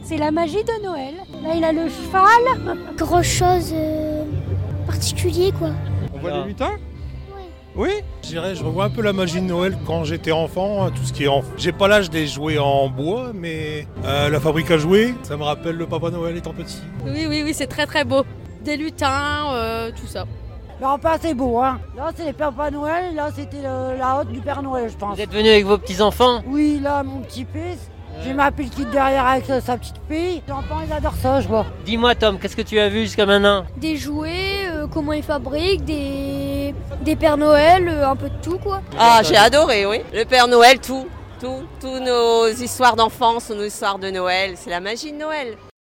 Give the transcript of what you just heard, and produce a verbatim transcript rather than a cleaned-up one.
C'est la magie de Noël. Là, il a le cheval. Grand chose euh, particulier, quoi. On voit les lutins ? Oui. Oui, je dirais, je revois un peu la magie de Noël quand j'étais enfant, tout ce qui est enfant. J'ai pas l'âge des jouets en bois, mais euh, la fabrique à jouets, ça me rappelle le Papa Noël étant petit. Oui, oui, oui, c'est très très beau. Des lutins, euh, tout ça. Non, pas assez beau, hein. Là, c'est les Papa Noël, là, c'était le- la haute du Père Noël, je pense. Vous êtes venu avec vos petits-enfants ? Oui, là, mon petit fils. J'ai ma pile qui est derrière avec sa, sa petite fille. Les enfants, ils adorent ça, je vois. Dis-moi Tom, qu'est-ce que tu as vu jusqu'à maintenant ? Des jouets, euh, comment ils fabriquent, des, des Pères Noël, euh, un peu de tout, quoi. Ah, j'ai adoré, oui. Le Père Noël, tout. Tout, tous nos histoires d'enfance, nos histoires de Noël, c'est la magie de Noël.